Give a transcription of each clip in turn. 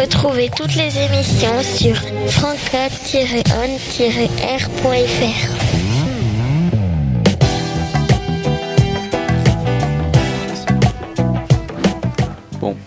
Retrouvez toutes les émissions sur franca-on-r.fr. Bon.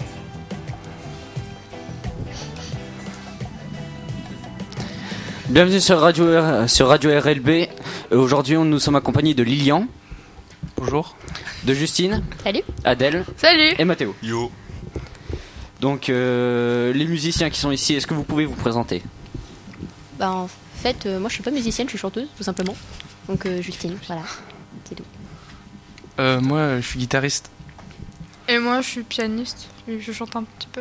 Bienvenue sur Radio RLB. Aujourd'hui, nous sommes accompagnés de Lilian. Bonjour. De Justine. Salut. Adèle. Salut. Et Mathéo. Yo. Donc, les musiciens qui sont ici, est-ce que vous pouvez vous présenter ? Bah, en fait, moi je suis pas musicienne, je suis chanteuse, tout simplement. Donc, Justine, voilà. C'est tout. Moi, je suis guitariste. Et moi, je suis pianiste. Et je chante un petit peu.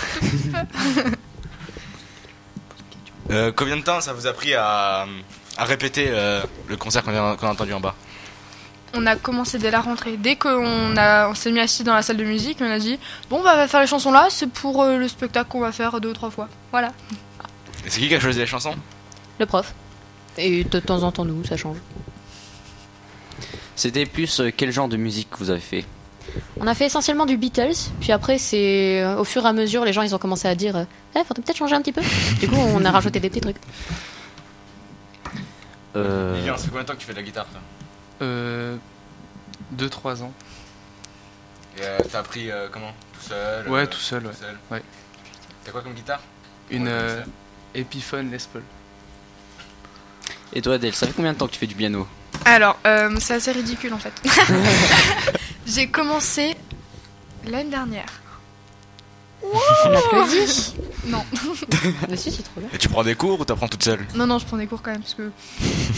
Combien de temps ça vous a pris à répéter le concert qu'on a entendu en bas ? On a commencé dès la rentrée. Dès on s'est mis assis dans la salle de musique, on a dit bon, bah, on va faire les chansons là, c'est pour le spectacle qu'on va faire 2 ou 3 fois. Voilà. Et c'est qui a choisi les chansons ? Le prof. Et de temps en temps, nous, ça change. C'était plus quel genre de musique que vous avez fait ? On a fait essentiellement du Beatles, puis après, c'est au fur et à mesure, les gens ils ont commencé à dire faudrait peut-être changer un petit peu. Du coup, on a rajouté des petits trucs. Lilian, ça fait combien de temps que tu fais de la guitare toi ? 2-3 ans. Et t'as appris comment ? Tout seul ? Ouais, tout seul, ouais. Ouais. T'as quoi comme guitare ? Une Epiphone Les Paul. Et toi, Adèle, ça fait combien de temps que tu fais du piano ? Alors, c'est assez ridicule en fait. J'ai commencé l'année dernière. On applaudit. Non. Mais si, c'est trop bien. Et tu prends des cours ou t'apprends toute seule ? Non, je prends des cours quand même parce que. Hein ?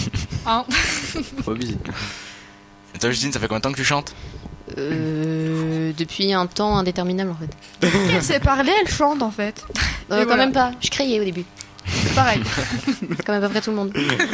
Faut abuser. Et toi, Justine, ça fait combien de temps que tu chantes ? Depuis un temps indéterminable en fait. Elle sait parler, elle chante en fait. Quand voilà. même pas, je criais au début. C'est pareil. Comme à peu près tout le monde.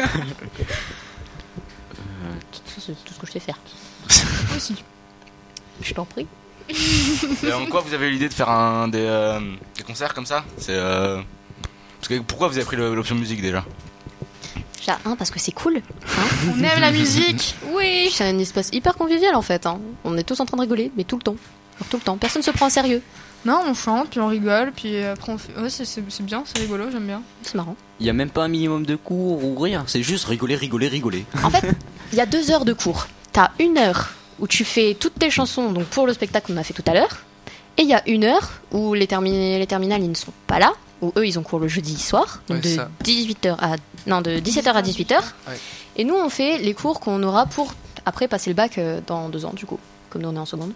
C'est tout ce que je sais faire. Aussi. Je t'en prie. Et en quoi vous avez eu l'idée de faire des concerts comme ça ? Pourquoi vous avez pris l'option musique déjà ? Déjà, parce que c'est cool. On aime la musique. Oui. C'est un espace hyper convivial en fait. On est tous en train de rigoler, mais tout le temps. Alors, tout le temps. Personne se prend au sérieux. Non, on chante, puis on rigole, puis après on fait. Ouais, c'est bien, c'est rigolo, j'aime bien. C'est marrant. Il y a même pas un minimum de cours ou rien, c'est juste rigoler. En fait, il y a 2 heures de cours. T'as 1 heure où tu fais toutes tes chansons, donc pour le spectacle qu'on a fait tout à l'heure. Et il y a 1 heure où les terminales ils ne sont pas là, où eux ils ont cours le jeudi soir, donc de 17h à 18h. Ouais. Et nous on fait les cours qu'on aura pour après passer le bac dans 2 ans du coup, comme nous on est en seconde.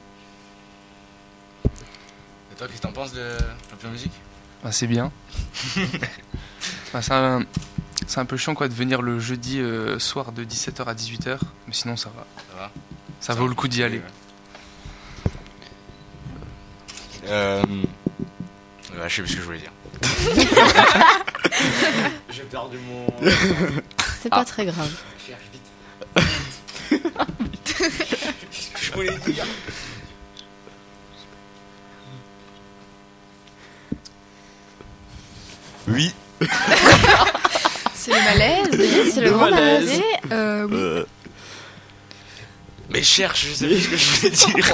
Et toi, qu'est-ce que t'en penses de l'option musique ? C'est bien. C'est un peu chiant quoi de venir le jeudi soir de 17h à 18h, mais sinon ça va. Ça vaut le coup d'y aller. Je sais plus ce que je voulais dire. J'ai perdu mon... C'est pas très grave. Cherche vite. Qu'est-ce que je voulais dire ? Oui. C'est le malaise. C'est le grand malaise. Oui. Mais cherche, je sais plus ce que je voulais dire.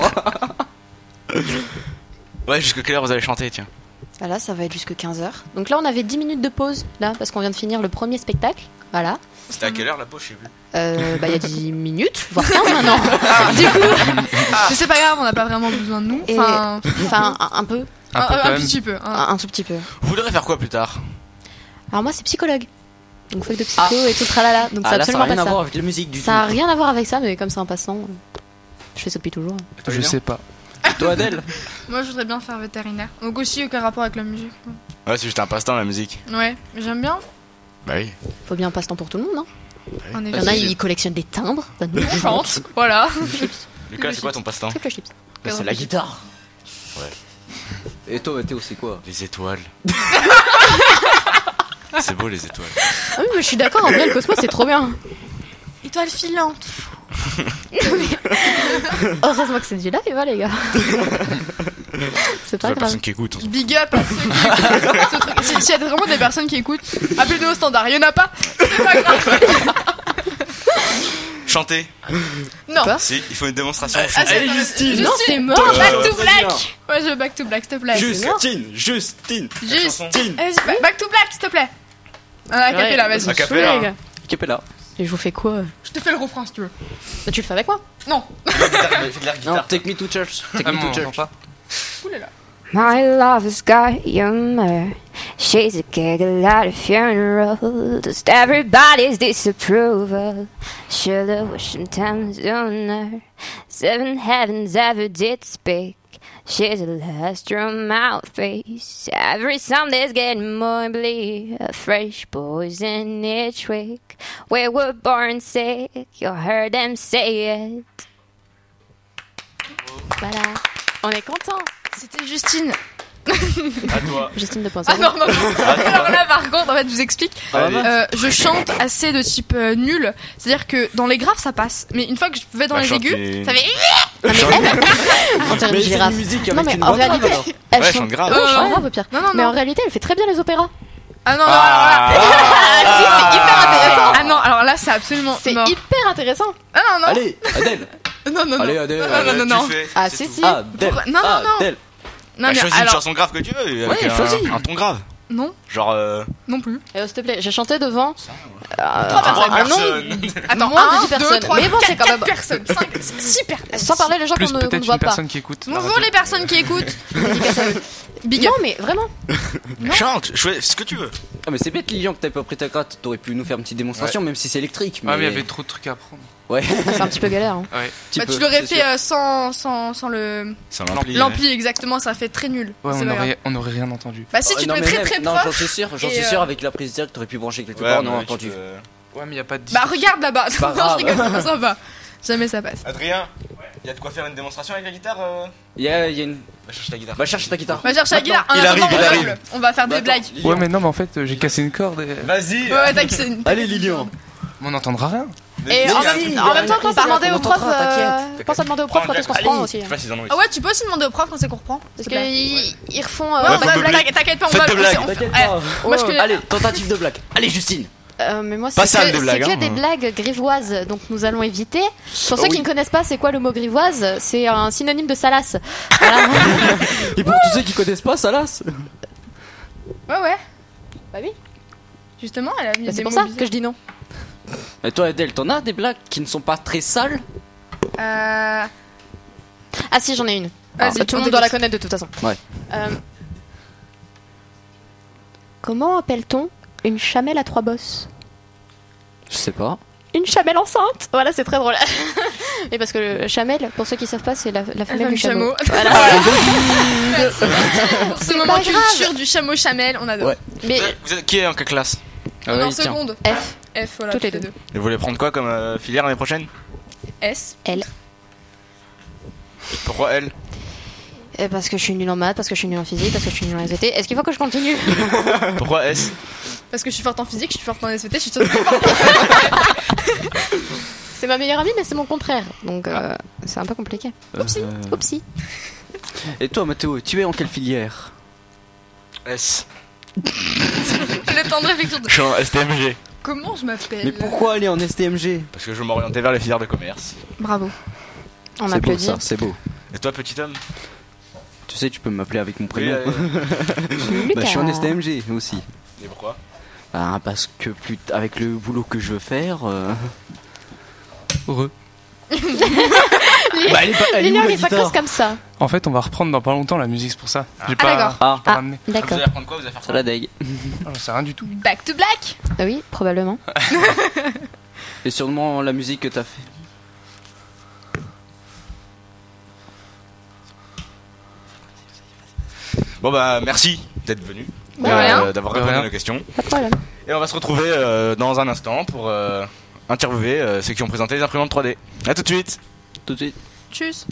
Ouais, jusqu'à quelle heure vous allez chanter, tiens ? Là, ça va être jusque 15h. Donc là, on avait 10 minutes de pause, là, parce qu'on vient de finir le premier spectacle. Voilà. C'était à quelle heure la pause, je sais plus. Il y a 10 minutes, voire 15 maintenant. Du coup. Mais c'est pas grave, on n'a pas vraiment besoin de nous. Enfin, un peu. Un petit peu. Un tout petit peu. Vous voudrez faire quoi plus tard ? Alors, moi, c'est psychologue. Donc, fac de psycho et tout le tralala. Donc, c'est là, ça absolument n'a rien pas à ça. voir avec la musique du tout. Ça a rien à voir avec ça, mais comme c'est en passant, je fais ça depuis toujours. Je sais pas. Et toi, Adèle ? Moi, je voudrais bien faire vétérinaire. Donc aussi, aucun rapport avec la musique. Ouais, c'est juste un passe-temps, la musique. Ouais, mais j'aime bien. Bah oui. Faut bien un passe-temps pour tout le monde, hein. En Il effet. y en a, ils collectionnent des timbres. On chante, voilà. Lucas, c'est quoi ton passe-temps ? Triple chips. C'est la guitare. Ouais. Et toi, Mathéo, c'est quoi ? Les étoiles. C'est beau, les étoiles. Ah oui, mais je suis d'accord, en vrai, le Cosmos, c'est trop bien. Étoile filante. Heureusement que c'est du live, hein, les gars. C'est pas La grave. personne qui écoute. Big up à ceux qui écoutent ce truc. S'il y a vraiment des personnes qui écoutent, appelez-nous au standard. Il y en a pas. C'est pas grave. chanter. Non. Quoi Si, il faut une démonstration. Allez, Justine. Non, c'est mort. Back to vas-y, black. Ouais, je veux back to black, s'il te plaît. Justine. Juste. Justine. Vas-y, back to black, s'il te plaît. Ah, a cappella, vas-y. A cappella. les gars. Capella. Et je vous fais quoi? Je te fais le refrain si tu veux. Bah, tu le fais avec moi? Non. Fais de l'air Non, guitare. take me to church. Take Ah, me non, to on church. pas. Oulala. My lover's got humor. She's a giggle at a funeral. Just everybody's disapproval. Should have wished time sooner. 7 heavens ever did speak. She's a last drum mouthpiece. Every Sunday's getting more bleak. A fresh poison each week. We were born sick. You heard them say it. Voilà. On est content. C'était Justine. À toi. Justine de Point. Ah non, non, non. Alors là, par contre, en fait, je vous explique. Allez. Je chante assez de type nul. C'est-à-dire que dans les graves, ça passe. Mais une fois que je vais dans Bah, les chante aigus, les- ça fait. On dirait une Mais c'est girafe. une musique Non, avec mais une en voix réalité, grave, alors. elle Ouais, chante chante grave. elle chante non. grave au pire. Non, non, Mais non. en réalité, elle fait très bien les opéras. Ah non, non, Ah. alors là. Ah, si, c'est hyper intéressant. Ah non, alors là, c'est absolument C'est mort. hyper intéressant. Ah non, non. Allez, Adèle. Non, non, non. Allez, Adèle. Non, non, non. Tu fais, Ah, c'est si, tout. si. Adèle. Pourquoi- non, non, non. Adèle. Non, Bah, mais choisis une alors. chanson grave que tu veux. Avec Ouais, choisis. un ton grave. Non, Genre. non plus. Et s'il te plaît, j'ai chanté devant. personnes. Attends, Moins de 1, 10 2, personnes. 3, Mais bon, c'est quand 4 même- personnes, 5, 6 personnes. Sans parler les gens Plus qu'on ne peut-être voit une pas. personne qui écoute. la Bonjour radio. les personnes qui écoutent. Big Non, up. mais vraiment. Chante, choisis ce que tu veux. Ah, mais c'est bête, Lilian, que t'avais pas pris ta gratte. T'aurais pu nous faire une petite démonstration, même si c'est électrique. Ah, mais il y avait trop de trucs à apprendre. Ouais. C'est un petit peu galère. Hein. Ouais. Petit Bah, peu, tu l'aurais c'est fait sûr. sans le. Ça l'ampli. L'ampli, exactement, ça fait très nul. Ouais, C'est pas grave. on aurait rien entendu. Bah, si Oh, tu te non, mets mais très même- très Non, proche. j'en suis sûr, et, sûr, avec la prise directe, t'aurais pu brancher quelque Ouais, part, on ouais, a tu entendu. peux- Ouais, mais il y a pas de. Bah, regarde là-bas. pas Non, grave. je rigole, ça va. Jamais ça passe. Adrien, il y a de quoi faire une démonstration avec la guitare Il y a une. Va chercher ta guitare. Va chercher ta guitare. On va chercher la guitare. En Il attendant, arrive, il on arrive. rigole. On va faire des Bah, blagues. attends, Lilian. Ouais, mais non, mais en fait, j'ai cassé une corde et. Vas-y. Ouais, t'inquiète. Allez, Lilian. Mais on n'entendera rien. Et en même temps, pense à demander au prof. t'inquiète. Pense à demander au prof quand est-ce qu'on se prend aussi. Je sais pas s'ils en ont Ah ouais, tu peux aussi demander au prof quand c'est qu'on reprend. Parce S'il te plaît. qu'ils refont. Ouais, Ouais, on va faites de blagues. t'inquiète pas, on Faites va de blagues. on- T'inquiète eh, pas. moi, je te- Allez, tentative de blague. Allez, Justine. Mais moi, Pas c'est sale que, des blagues, c'est que hein. des blagues grivoises, donc nous allons éviter. Pour ceux oui. qui ne connaissent pas, c'est quoi le mot grivoise? C'est un synonyme de salace. Voilà. Et pour tous ceux qui connaissent pas, ça lasse. Ouais, ouais. Bah oui. Justement, elle a mis Bah, des c'est pour mots ça bizarres. que je dis non. Et toi, Adèle, t'en as des blagues qui ne sont pas très sales? Euh. Ah si, j'en ai une. Vas-y, Tout le on monde doit la t'écoute. connaître de toute façon. Ouais. Comment appelle-t-on une chamelle à 3 bosses? Je sais pas. Une chamelle enceinte. Voilà, c'est très drôle. Mais parce que le chamelle, pour ceux qui savent pas, c'est la femelle du chameau. Voilà. Pour ce moment pas culture du chameau chamel, on adore. Ouais. Mais Vous êtes qui est en quelle classe On est en tiens. seconde. F, F, voilà. Toutes les deux. Et vous voulez prendre quoi comme filière l'année prochaine S. L. Pourquoi elle Parce que je suis nulle en maths, parce que je suis nulle en physique, parce que je suis nulle en SVT. Est-ce qu'il faut que je continue? Pourquoi S Parce que je suis forte en physique, je suis forte en SVT, je suis surtout forte. C'est ma meilleure amie, mais c'est mon contraire. Donc c'est un peu compliqué. Oupsie. Et toi, Mathéo, tu es en quelle filière? S. Le temps de réflexion. Je suis en STMG. Comment je m'appelle? Mais pourquoi aller en STMG? Parce que je veux m'orienter vers les filières de commerce. Bravo. On C'est beau applaudit. ça, c'est beau. Et toi, petit homme Tu sais, tu peux m'appeler avec mon prénom. Lucas. Bah, je suis en STMG aussi. Et pourquoi Bah, parce que avec le boulot que je veux faire. Heureux. Bah, elle est pas. Elle est où, Lilian, la il s'accroche guitare comme ça. En fait, on va reprendre dans pas longtemps la musique, c'est pour ça. J'ai Ah, pas, d'accord. Ah, pas Ah, ramené. Vous d'accord. allez apprendre quoi Vous allez faire ça quoi la dégue. Ah, c'est rien du tout. Back to black. Ah oui, probablement. Et sûrement la musique que t'as fait. Bon bah merci d'être venu. De rien. D'avoir De répondu à rien. nos questions. Pas de problème. Et on va se retrouver dans un instant pour interviewer ceux qui ont présenté les imprimantes 3D. A tout de suite. Tout de suite. Tchuss.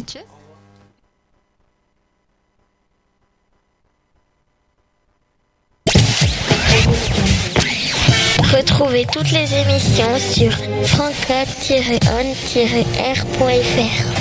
Retrouvez toutes les émissions sur franca-on-r.fr.